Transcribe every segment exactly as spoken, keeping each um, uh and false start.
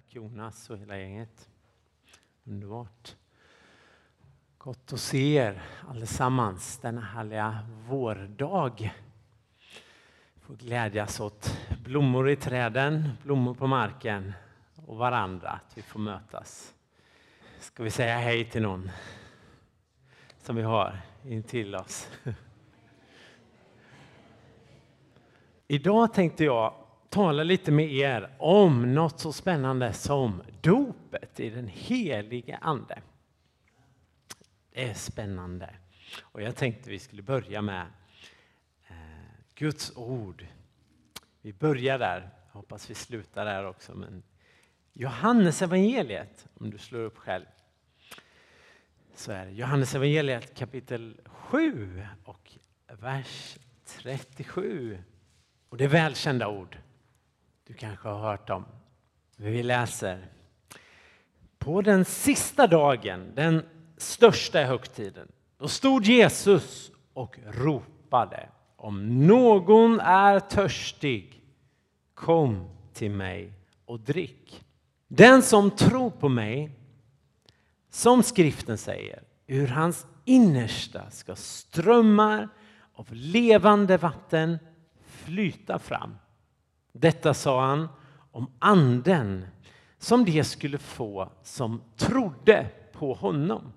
Jonas och hela gänget. Underbart. Gott att se er allesammans denna härliga vårdag. Får glädjas åt blommor i träden, blommor på marken och varandra, att vi får mötas. Ska vi säga hej till någon som vi har in till oss? Idag tänkte jag tala lite med er om något så spännande som dopet i den helige ande. Det är spännande. Och jag tänkte vi skulle börja med eh, Guds ord. Vi börjar där. Jag hoppas vi slutar där också. Men Johannes evangeliet, om du slår upp själv. Så är det Johannes evangeliet kapitel sju och vers trettiosju. Och det är välkända ord. Du kanske har hört dem. Vi läser. På den sista dagen, den största högtiden, då stod Jesus och ropade: om någon är törstig, kom till mig och drick. Den som tror på mig, som skriften säger, ur hans innersta ska strömmar av levande vatten flyta fram. Detta sa han om anden som de skulle få som trodde på honom.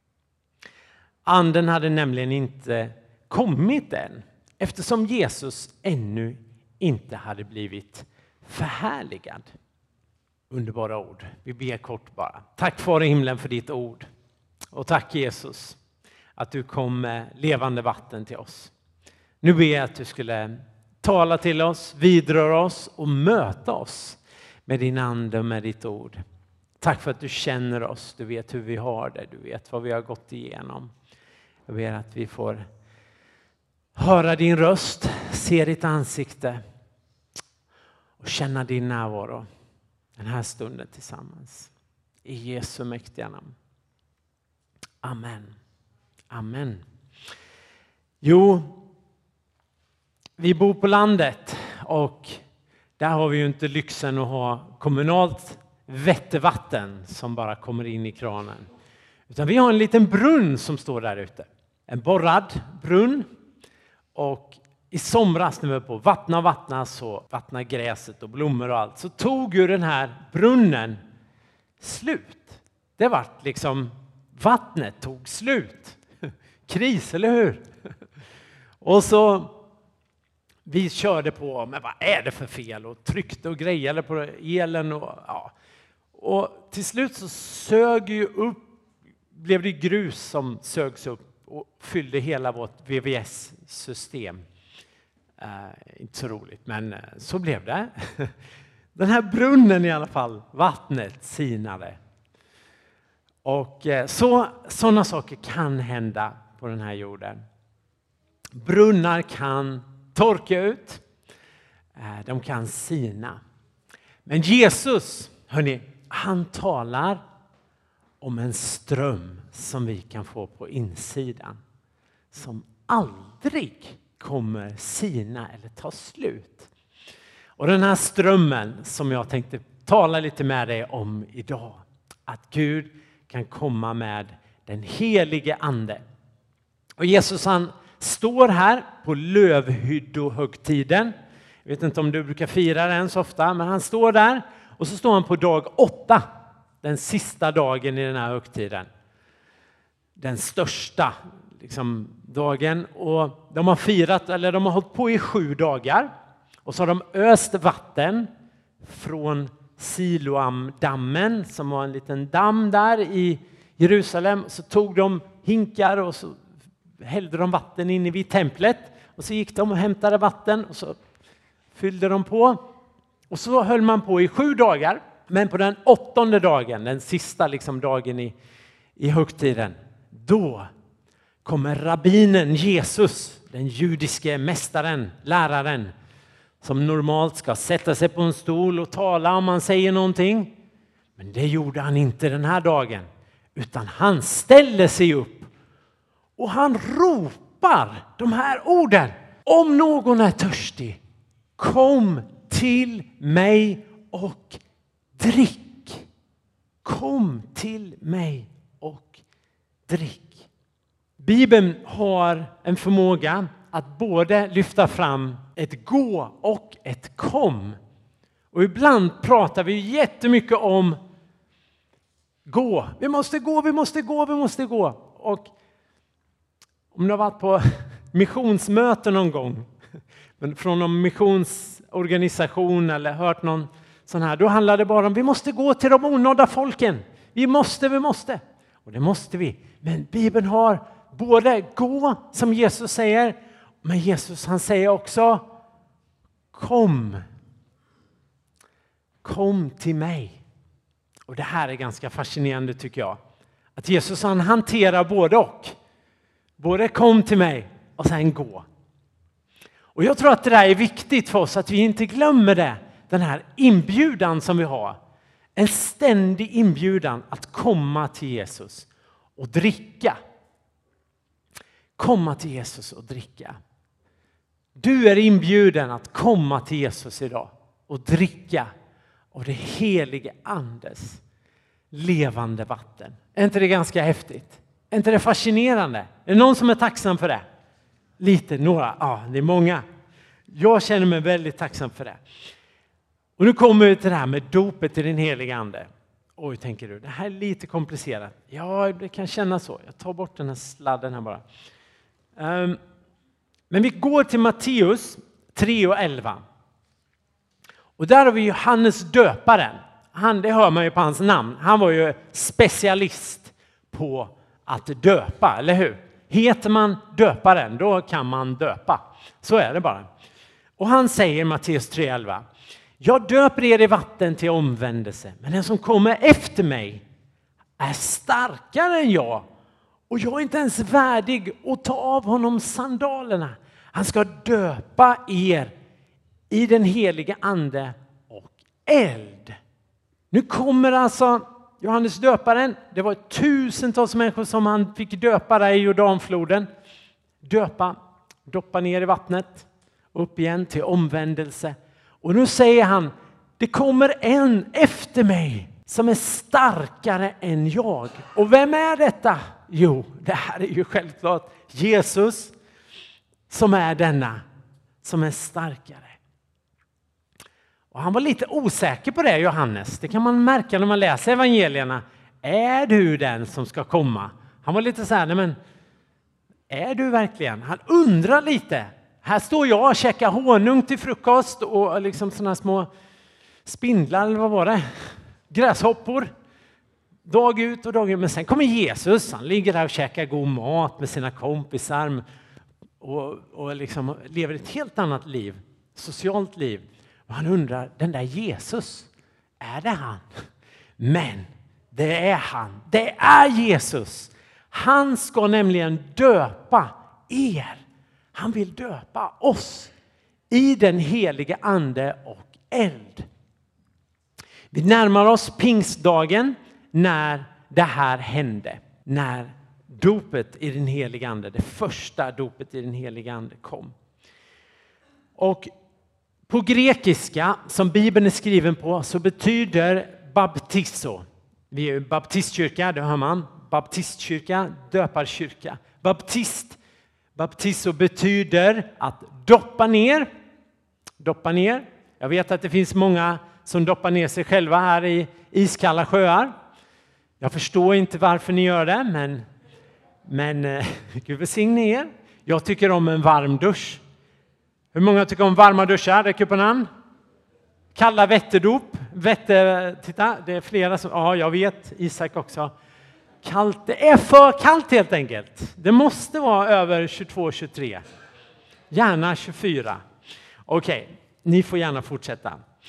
Anden hade nämligen inte kommit än, eftersom Jesus ännu inte hade blivit förhärligad. Underbara ord. Vi ber kort bara. Tack Far i himlen för ditt ord. Och tack Jesus att du kom med levande vatten till oss. Nu ber jag att du skulle tala till oss, vidröra oss och möta oss med din ande och med ditt ord. Tack för att du känner oss, du vet hur vi har det, du vet vad vi har gått igenom. Jag ber att vi får höra din röst, se ditt ansikte och känna din närvaro den här stunden tillsammans. I Jesu mäktiga namn. Amen. Amen. Jo, vi bor på landet och där har vi ju inte lyxen att ha kommunalt vättevatten som bara kommer in i kranen. Utan vi har en liten brunn som står där ute. En borrad brunn. Och i somras när vi var på vattna och vattna, så vattna gräset och blommor och allt, så tog ju den här brunnen slut. Det var liksom, vattnet tog slut. Kris, eller hur? Och så vi körde på, men vad är det för fel? Och tryckte och grejade på elen. Och, ja. Och till slut så sög ju upp, blev det grus som sögs upp och fyllde hela vårt V V S-system. Uh, inte så roligt, men uh, så blev det. Den här brunnen i alla fall, vattnet sinade. Och uh, så, sådana saker kan hända på den här jorden. Brunnar kan torka ut. Uh, de kan sina. Men Jesus, hörni, han talar om en ström som vi kan få på insidan. Som aldrig kommer sina eller ta slut. Och den här strömmen som jag tänkte tala lite med dig om idag. Att Gud kan komma med den helige ande. Och Jesus han står här på lövhyddohögtiden. Jag vet inte om du brukar fira den så ofta, men han står där. Och så står han på dag åtta. Den sista dagen i den här högtiden. Den största liksom, dagen. Och de har firat, eller de har hållit på i sju dagar. Och så har de öst vatten från Siloam-dammen, som var en liten damm där i Jerusalem. Så tog de hinkar och så hällde de vatten in vid templet. Och så gick de och hämtade vatten och så fyllde de på. Och så höll man på i sju dagar. Men på den åttonde dagen, den sista liksom dagen i, i högtiden, då kommer rabbinen Jesus, den judiske mästaren, läraren, som normalt ska sätta sig på en stol och tala om han säger någonting. Men det gjorde han inte den här dagen, utan han ställer sig upp och han ropar de här orden: om någon är törstig, kom till mig och drick. kom till mig och drick. Bibeln har en förmåga att både lyfta fram ett gå och ett kom. Och ibland pratar vi jättemycket om gå. Vi måste gå, vi måste gå, vi måste gå. Och om du har varit på missionsmöten någon gång, från någon missionsorganisation eller hört någon sån här, då handlar det bara om vi måste gå till de onådda folken. Vi måste, vi måste. Och det måste vi. Men Bibeln har både gå, som Jesus säger, men Jesus han säger också kom. Kom till mig. Och det här är ganska fascinerande tycker jag. Att Jesus han hanterar både och. Både kom till mig och sen gå. Och jag tror att det där är viktigt för oss att vi inte glömmer det. Den här inbjudan som vi har. En ständig inbjudan att komma till Jesus och dricka. Komma till Jesus och dricka. Du är inbjuden att komma till Jesus idag och dricka av det helige andes levande vatten. Är inte det ganska häftigt? Är inte det fascinerande? Är det någon som är tacksam för det? Lite, några. Ja, det är många. Jag känner mig väldigt tacksam för det. Och nu kommer vi till det här med dopet i den heliga ande. Oj, tänker du, det här är lite komplicerat. Ja, det kan kännas så. Jag tar bort den här sladden här bara. Um, men vi går till Matteus tre och elva. Och där har vi Johannes döparen. Han, det hör man ju på hans namn. Han var ju specialist på att döpa, eller hur? Heter man döparen, då kan man döpa. Så är det bara. Och han säger i Matteus tre elva. Jag döper er i vatten till omvändelse. Men den som kommer efter mig är starkare än jag. Och jag är inte ens värdig att ta av honom sandalerna. Han ska döpa er i den heliga ande och eld. Nu kommer alltså Johannes döparen. Det var tusentals människor som han fick döpa där i Jordanfloden. Döpa, doppa ner i vattnet. Upp igen till omvändelse. Och nu säger han, det kommer en efter mig som är starkare än jag. Och vem är detta? Jo, det här är ju självklart Jesus som är denna som är starkare. Och han var lite osäker på det, Johannes. Det kan man märka när man läser evangelierna. Är du den som ska komma? Han var lite så här, nej men är du verkligen? Han undrar lite. Här står jag och käkar honung till frukost och liksom såna små spindlar, eller vad var det? Gräshoppor. Dag ut och dag in. Men sen kommer Jesus. Han ligger där och käkar god mat med sina kompisar. Och, och liksom lever ett helt annat liv. Socialt liv. Och han undrar, den där Jesus, är det han? Men det är han. Det är Jesus. Han ska nämligen döpa er. Han vill döpa oss i den heliga ande och eld. Vi närmar oss pingstdagen när det här hände. När dopet i den heliga ande, det första dopet i den heliga ande kom. Och på grekiska, som Bibeln är skriven på, så betyder baptizo. Vi är baptistkyrka, det hör man. Baptistkyrka, döparkyrka. Baptist, baptizo betyder att doppa ner. Doppa ner. Jag vet att det finns många som doppar ner sig själva här i iskalla sjöar. Jag förstår inte varför ni gör det, men, men Gud välsigne er. Jag tycker om en varm dusch. Hur många tycker om varma duschar? Räck upp en hand. Kalla vätterdop. Vätte, titta, det är flera som... Ja, jag vet. Isak också. Kallt. Det är för kallt helt enkelt. Det måste vara över tjugotvå tjugotre. Gärna tjugofyra. Okej, okay, ni får gärna fortsätta.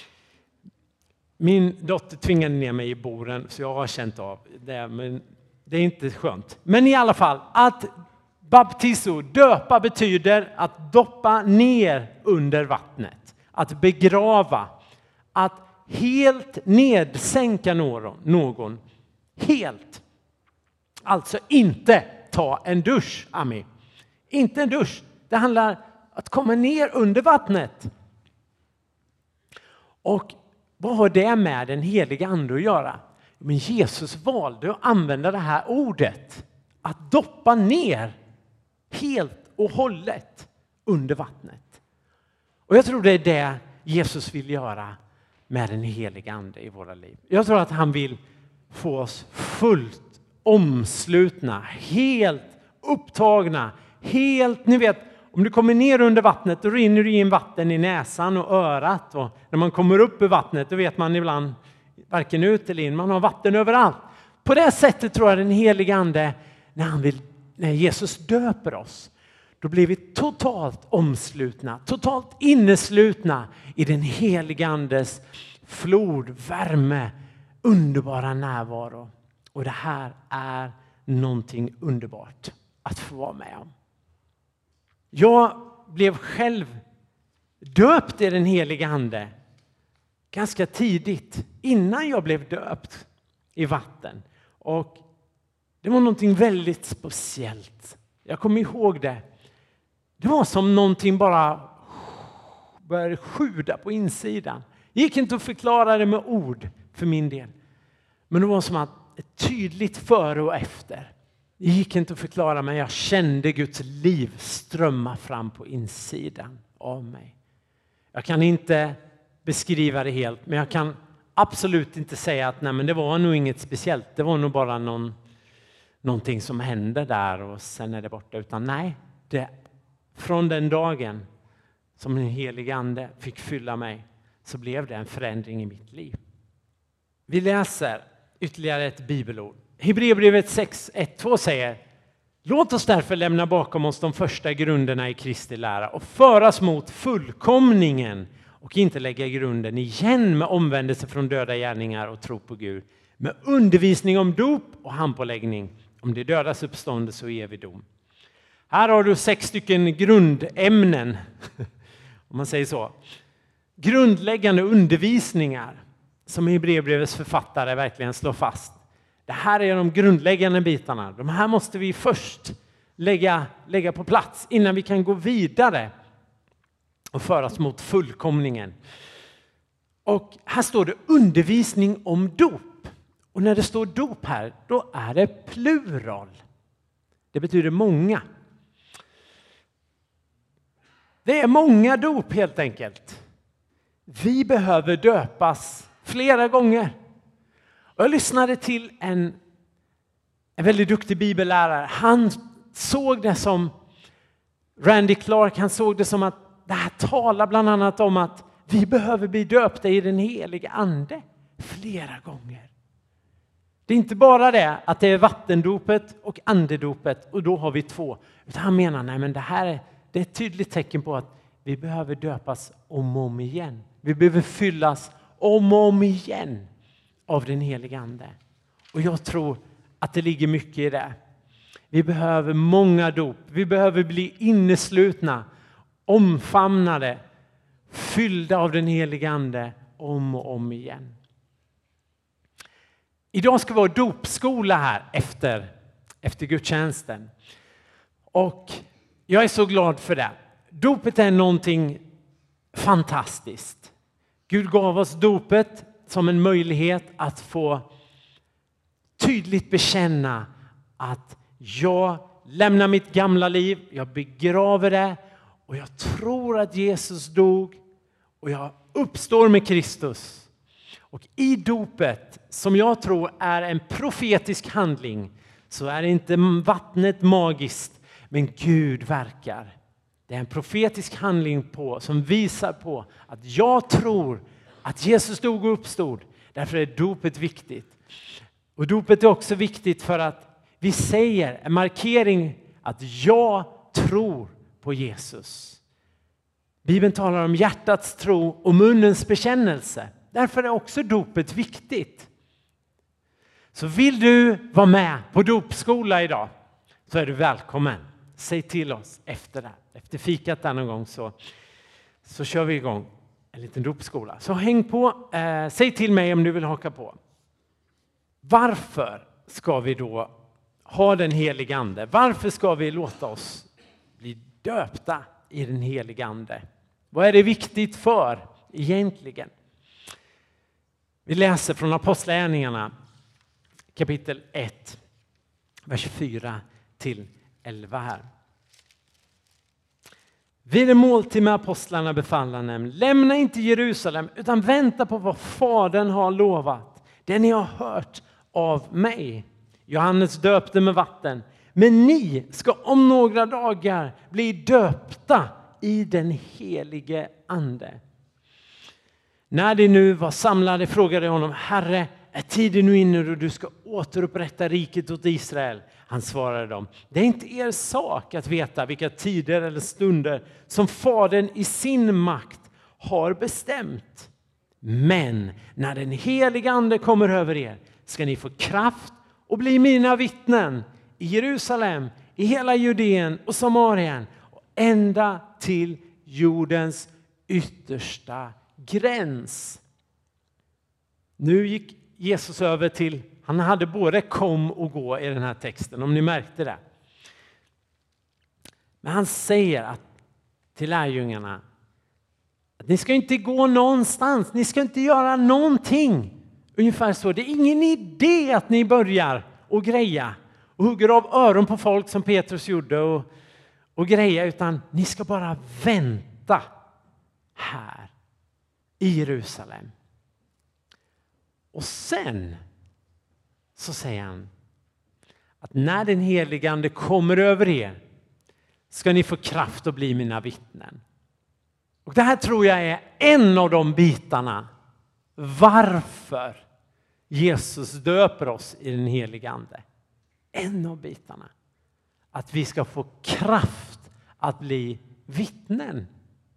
Min dotter tvingade ner mig i boren så jag har känt av det, men det är inte skönt. Men i alla fall, att baptizo, döpa, betyder att doppa ner under vattnet. Att begrava. Att helt nedsänka någon. någon. Helt. Alltså inte ta en dusch, Ami. Inte en dusch. Det handlar om att komma ner under vattnet. Och vad har det med den heliga ande att göra? Men Jesus valde att använda det här ordet. Att doppa ner helt och hållet under vattnet. Och jag tror det är det Jesus vill göra med den heliga ande i våra liv. Jag tror att han vill få oss fullt omslutna, helt upptagna, helt, ni vet, om du kommer ner under vattnet då rinner du in vatten i näsan och örat. Och när man kommer upp i vattnet då vet man ibland varken ut eller in, man har vatten överallt. På det sättet tror jag den heliga ande, när, han vill, när Jesus döper oss, då blir vi totalt omslutna, totalt inneslutna i den heliga andes flod, värme, underbara närvaro. Och det här är någonting underbart att få vara med om. Jag blev själv döpt i den heliga ande ganska tidigt, innan jag blev döpt i vatten. Och det var någonting väldigt speciellt. Jag kommer ihåg det. Det var som någonting bara började sjuda på insidan. Det gick inte att förklara det med ord för min del. Men det var som att ett tydligt före och efter. Det gick inte att förklara, men jag kände Guds liv strömma fram på insidan av mig. Jag kan inte beskriva det helt, men jag kan absolut inte säga att nej, men det var nog inget speciellt. Det var nog bara någon, någonting som hände där och sen är det borta. Utan nej, det, från den dagen som den helige ande fick fylla mig så blev det en förändring i mitt liv. Vi läser ytterligare ett bibelord. Hebreerbrevet sex, ett, två säger: låt oss därför lämna bakom oss de första grunderna i Kristi lära och föras mot fullkomningen och inte lägga grunden igen med omvändelse från döda gärningar och tro på Gud, med undervisning om dop och handpåläggning, om det dödas uppståndelse och evig dom. Här har du sex stycken grundämnen, om man säger så. Grundläggande undervisningar som Hebreerbrevets författare verkligen slår fast. Det här är de grundläggande bitarna. De här måste vi först lägga, lägga på plats innan vi kan gå vidare och föras mot fullkomningen. Och här står det undervisning om dop. Och när det står dop här, då är det plural. Det betyder många. Det är många dop helt enkelt. Vi behöver döpas flera gånger. Och jag lyssnade till en, en väldigt duktig bibellärare. Han såg det som, Randy Clark, han såg det som att det här talar bland annat om att vi behöver bli döpta i den heliga ande flera gånger. Det är inte bara det att det är vattendopet och andedopet och då har vi två. Utan han menar, nej men det här är, det är ett tydligt tecken på att vi behöver döpas om och om igen. Vi behöver fyllas om och om igen av den heliga ande. Och jag tror att det ligger mycket i det. Vi behöver många dop. Vi behöver bli inneslutna, omfamnade, fyllda av den heliga ande om och om igen. Idag ska vi ha dopskola här efter, efter gudstjänsten. Och jag är så glad för det. Dopet är någonting fantastiskt. Gud gav oss dopet som en möjlighet att få tydligt bekänna att jag lämnar mitt gamla liv, jag begraver det och jag tror att Jesus dog och jag uppstår med Kristus. Och i dopet, som jag tror är en profetisk handling, så är det inte vattnet magiskt, men Gud verkar. Det är en profetisk handling på, som visar på att jag tror att Jesus dog och uppstod. Därför är dopet viktigt. Och dopet är också viktigt för att vi säger en markering att jag tror på Jesus. Bibeln talar om hjärtats tro och munnens bekännelse. Därför är också dopet viktigt. Så vill du vara med på dopskola idag så är du välkommen. Säg till oss efter det. Efter fikat där någon gång så, så kör vi igång en liten dopskola. Så häng på. Eh, säg till mig om du vill haka på. Varför ska vi då ha den heliga ande? Varför ska vi låta oss bli döpta i den heliga ande? Vad är det viktigt för egentligen? Vi läser från Apostlagärningarna kapitel ett, vers fyra till elva här. Vid en måltid med apostlarna befallde han dem: lämna inte Jerusalem utan vänta på vad Fadern har lovat, det ni har hört av mig. Johannes döpte med vatten, men ni ska om några dagar bli döpta i den helige ande. När de nu var samlade frågade honom: Herre, är tiden nu inne då du ska återupprätta riket åt Israel? Han svarade dem: det är inte er sak att veta vilka tider eller stunder som Fadern i sin makt har bestämt. Men när den heliga ande kommer över er ska ni få kraft och bli mina vittnen i Jerusalem, i hela Judeen och Samarien och ända till jordens yttersta gräns. Nu gick Jesus över till, han hade både kom och gå i den här texten, om ni märkte det. Men han säger att, till lärjungarna att ni ska inte gå någonstans, ni ska inte göra någonting. Ungefär så, det är ingen idé att ni börjar och greja och hugger av öron på folk som Petrus gjorde och, och greja, utan ni ska bara vänta här i Jerusalem. Och sen så säger han att när den helige ande kommer över er ska ni få kraft att bli mina vittnen. Och det här tror jag är en av de bitarna varför Jesus döper oss i den helige ande. En av bitarna. Att vi ska få kraft att bli vittnen.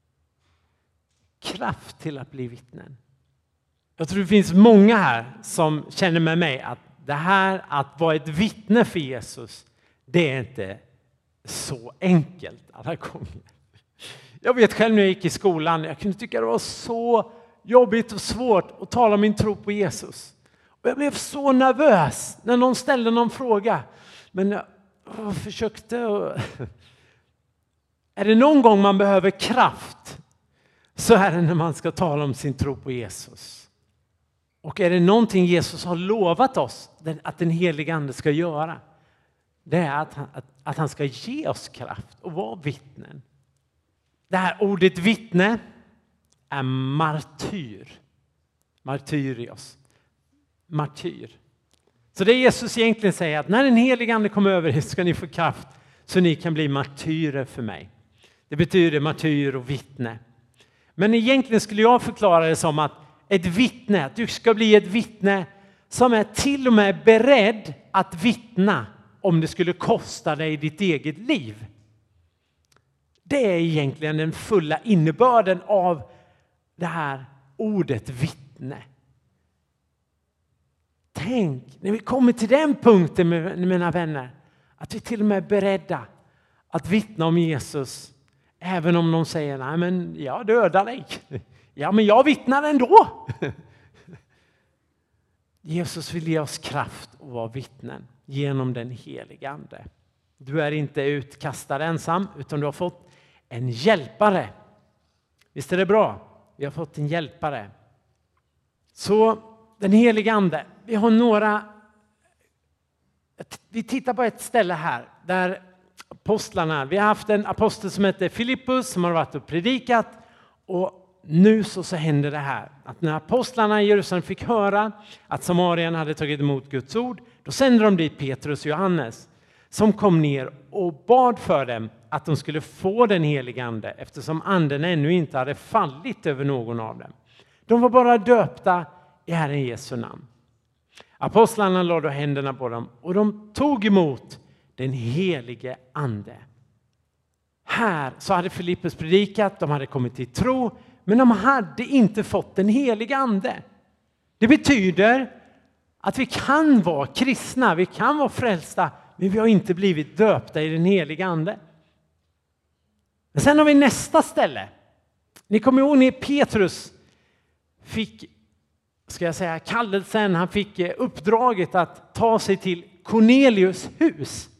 Kraft till att bli vittnen. Jag tror det finns många här som känner med mig att det här att vara ett vittne för Jesus, det är inte så enkelt alla gånger. Jag vet själv när jag gick i skolan, jag kunde tycka det var så jobbigt och svårt att tala min tro på Jesus. Och jag blev så nervös när någon ställde någon fråga. Men jag, jag försökte. Och är det någon gång man behöver kraft så är det när man ska tala om sin tro på Jesus. Och är det någonting Jesus har lovat oss att den heliga ande ska göra, det är att han, att, att han ska ge oss kraft och vara vittnen. Det här ordet vittne är martyr. Martyrios. Martyr. Så det Jesus egentligen säger, att när den heliga ande kommer över er ska ni få kraft så ni kan bli martyrer för mig. Det betyder martyr och vittne. Men egentligen skulle jag förklara det som att ett vittne, att du ska bli ett vittne som är till och med beredd att vittna om det skulle kosta dig ditt eget liv. Det är egentligen den fulla innebörden av det här ordet vittne. Tänk, när vi kommer till den punkten med mina vänner, att vi till och med är beredda att vittna om Jesus, även om de säger, nej men jag dödar dig. Ja, men jag vittnar ändå. Jesus vill ge oss kraft att vara vittnen genom den heliga ande. Du är inte utkastad ensam, utan du har fått en hjälpare. Visst är det bra? Vi har fått en hjälpare. Så den heliga ande, vi har några, vi tittar på ett ställe här där apostlarna, vi har haft en apostel som heter Filippus som har varit och predikat, och nu så, så händer det här att när apostlarna i Jerusalem fick höra att Samarien hade tagit emot Guds ord, då sände de dit Petrus och Johannes som kom ner och bad för dem att de skulle få den heliga ande, eftersom anden ännu inte hade fallit över någon av dem. De var bara döpta i Herren Jesu namn. Apostlarna lade då händerna på dem och de tog emot den helige ande. Här så hade Filippus predikat, de hade kommit till tro, men de hade inte fått den heliga ande. Det betyder att vi kan vara kristna, vi kan vara frälsta, men vi har inte blivit döpta i den heliga ande. Men sen har vi nästa ställe. Ni kommer ihåg när Petrus fick, ska jag säga, kallelsen, han fick uppdraget att ta sig till Cornelius hus.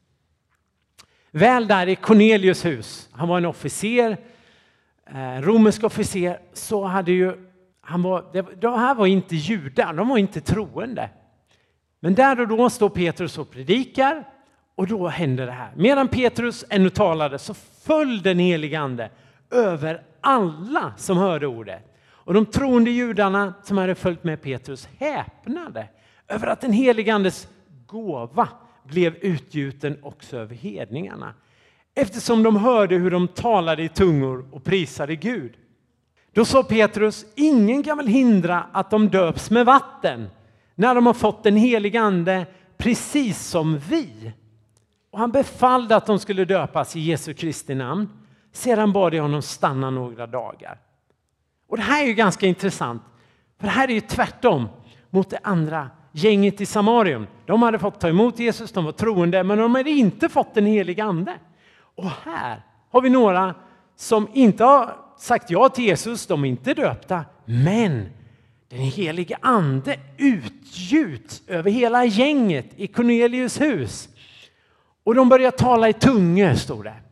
Väl där i Cornelius hus, han var en officer, eh, romersk officer, så hade ju, han var, det, de här var inte judar, de var inte troende. Men där och då står Petrus och predikar och då händer det här. Medan Petrus ännu talade så föll den helige ande över alla som hörde ordet. Och de troende judarna som hade följt med Petrus häpnade över att den helige andes gåva blev utgjuten också över hedningarna. Eftersom de hörde hur de talade i tungor och prisade Gud. Då sa Petrus, ingen kan väl hindra att de döps med vatten när de har fått den helige ande precis som vi. Och han befallde att de skulle döpas i Jesu Kristi namn. Sedan bad de honom stanna några dagar. Och det här är ju ganska intressant. För det här är ju tvärtom mot det andra gänget i Samarium. De hade fått ta emot Jesus, de var troende, men de hade inte fått den helige ande. Och här har vi några som inte har sagt ja till Jesus, de är inte döpta, men den helige ande utgjuts över hela gänget i Cornelius hus. Och de börjar tala i tungor, står det.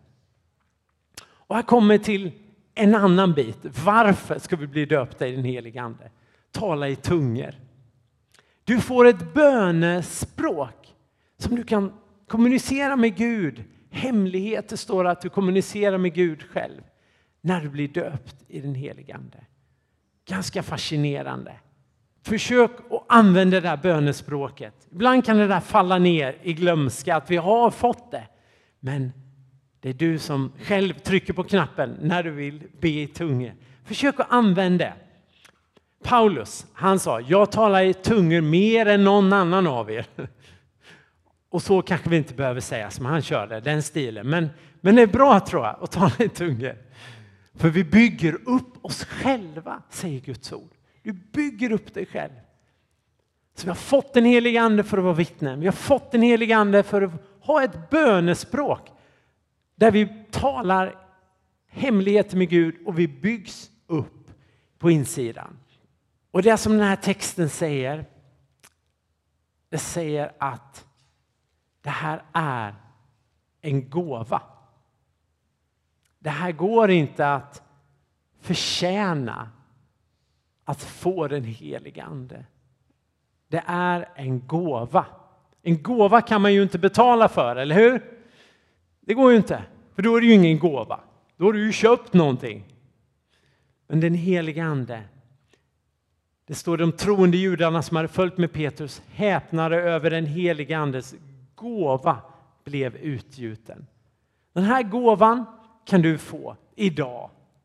Och här kommer till en annan bit. Varför ska vi bli döpta i den helige ande? Tala i tungor. Du får ett bönespråk som du kan kommunicera med Gud. Hemligheter står att du kommunicerar med Gud själv när du blir döpt i den helige ande. Ganska fascinerande. Försök att använda det där bönespråket. Ibland kan det där falla ner i glömska att vi har fått det. Men det är du som själv trycker på knappen när du vill be i tungor. Försök att använda det. Paulus, han sa, jag talar i tungor mer än någon annan av er. Och så kanske vi inte behöver säga som han körde, den stilen. Men, men det är bra, tror jag, att tala i tungor. För vi bygger upp oss själva, säger Guds ord. Du bygger upp dig själv. Så vi har fått en helig ande för att vara vittnen. Vi har fått en helig ande för att ha ett bönespråk. Där vi talar hemligheter med Gud och vi byggs upp på insidan. Och det som den här texten säger, det säger att det här är en gåva. Det här går inte att förtjäna att få den heliga ande. Det är en gåva. En gåva kan man ju inte betala för, eller hur? Det går ju inte, för då är det ju ingen gåva. Då har du ju köpt någonting. Men den heliga ande, det står de troende judarna som hade följt med Petrus häpnade över den heliga andes gåva blev utgjuten. Den här gåvan kan du få idag.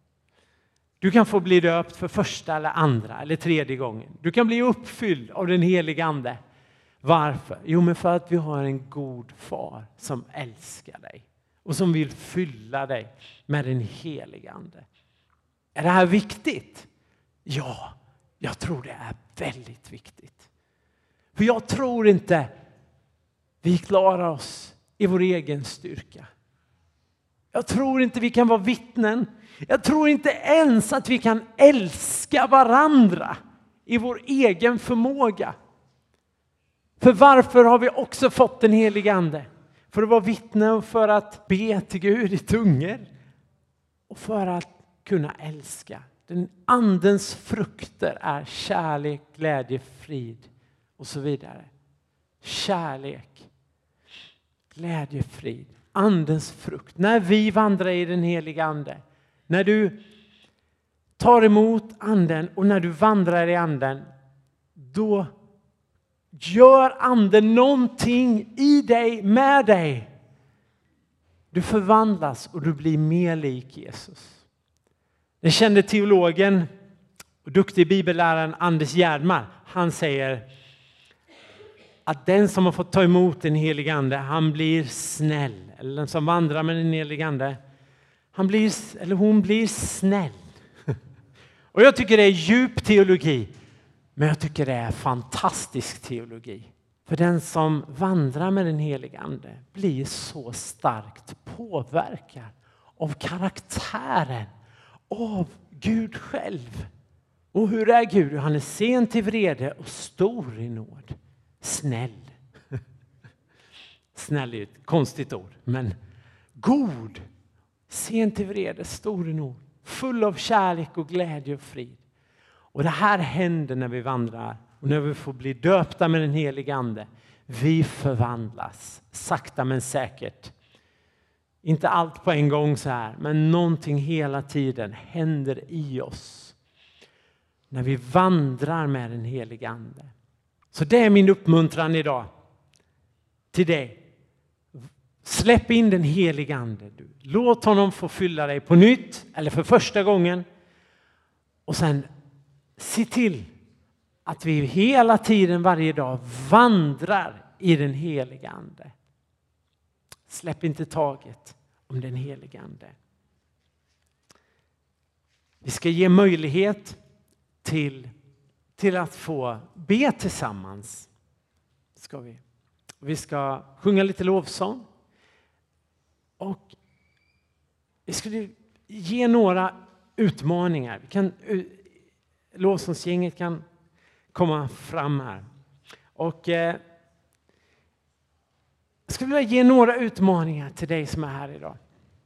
Du kan få bli döpt för första eller andra eller tredje gången. Du kan bli uppfylld av den heliga ande. Varför? Jo, men för att vi har en god far som älskar dig. Och som vill fylla dig med den heliga ande. Är det här viktigt? Ja, jag tror det är väldigt viktigt. För jag tror inte vi klarar oss i vår egen styrka. Jag tror inte vi kan vara vittnen. Jag tror inte ens att vi kan älska varandra i vår egen förmåga. För varför har vi också fått den heliga ande? För att vara vittne och för att be till Gud i tungor. Och för att kunna älska. Den andens frukter är kärlek, glädje, frid och så vidare. Kärlek, glädje, frid. Andens frukt. När vi vandrar i den heliga ande. När du tar emot anden och när du vandrar i anden. Då gör anden någonting i dig, med dig. Du förvandlas och du blir mer lik Jesus. Den kände teologen och duktig bibelläraren Anders Gärdmar, han säger att den som har fått ta emot den helige ande, han blir snäll. Eller den som vandrar med den helige ande, han blir, eller hon blir snäll. Och jag tycker det är djup teologi. Men jag tycker det är fantastisk teologi. För den som vandrar med den helige ande blir så starkt påverkad av karaktären av Gud själv. Och hur är Gud? Han är sen till vrede och stor i nåd. Snäll. Snäll är ett konstigt ord, men god. Sen till vrede, stor i nåd. Full av kärlek och glädje och frid. Och det här händer när vi vandrar och när vi får bli döpta med den helige ande, vi förvandlas sakta men säkert. Inte allt på en gång så här, men någonting hela tiden händer i oss när vi vandrar med den helige ande. Så det är min uppmuntran idag till dig. Släpp in den helige ande. Låt honom få fylla dig på nytt eller för första gången. Och sen se till att vi hela tiden varje dag vandrar i den helige ande. Släpp inte taget om den helige ande. Vi ska ge möjlighet till, till att få be tillsammans. Ska vi. Vi ska sjunga lite lovsång. Och vi skulle ge några utmaningar. Vi kan, lovsångsgänget kan komma fram här. Och eh, jag skulle vilja ge några utmaningar till dig som är här idag.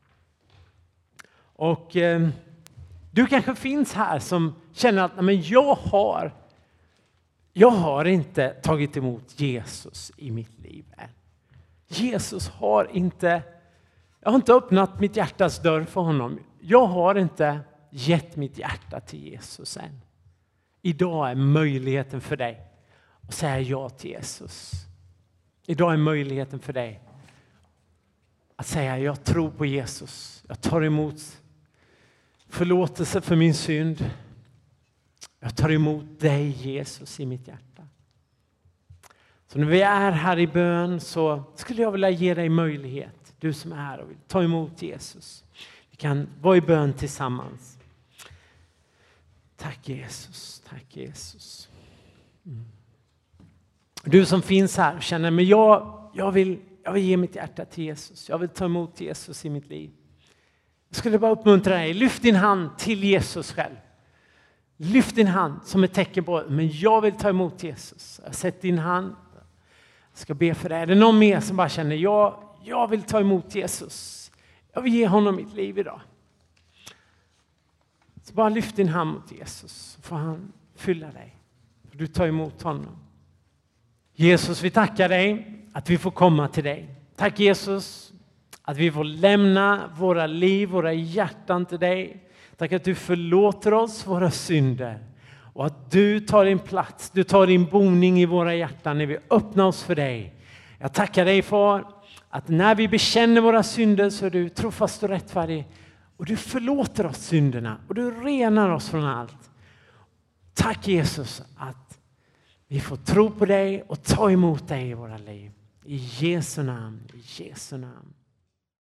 Och eh, du kanske finns här som känner att men jag har jag har inte tagit emot Jesus i mitt liv än. Jesus har inte jag har inte öppnat mitt hjärtas dörr för honom. Jag har inte gett mitt hjärta till Jesus än. Idag är möjligheten för dig att säga ja till Jesus. Idag är möjligheten för dig att säga jag tror på Jesus. Jag tar emot förlåtelse för min synd. Jag tar emot dig Jesus i mitt hjärta. Så när vi är här i bön så skulle jag vilja ge dig möjlighet. Du som är här och vill ta emot Jesus. Vi kan vara i bön tillsammans. Tack Jesus, tack Jesus. Mm. Du som finns här och känner, men jag, jag, vill, jag vill ge mitt hjärta till Jesus. Jag vill ta emot Jesus i mitt liv. Jag skulle bara uppmuntra dig, lyft din hand till Jesus själv. Lyft din hand som ett tecken på, men jag vill ta emot Jesus. Sätt din hand. Jag ska be för dig. Är det någon mer som bara känner, jag, jag vill ta emot Jesus. Jag vill ge honom mitt liv idag. Så bara lyft din hand mot Jesus. Så får han fylla dig. Du tar emot honom. Jesus, vi tackar dig att vi får komma till dig. Tack Jesus att vi får lämna våra liv, våra hjärtan till dig. Tack att du förlåter oss våra synder. Och att du tar din plats, du tar din boning i våra hjärtan när vi öppnar oss för dig. Jag tackar dig för att när vi bekänner våra synder så är du trofast och rättfärdig. Och du förlåter oss synderna och du renar oss från allt. Tack Jesus att vi får tro på dig och ta emot dig i våra liv. I Jesu namn, i Jesu namn.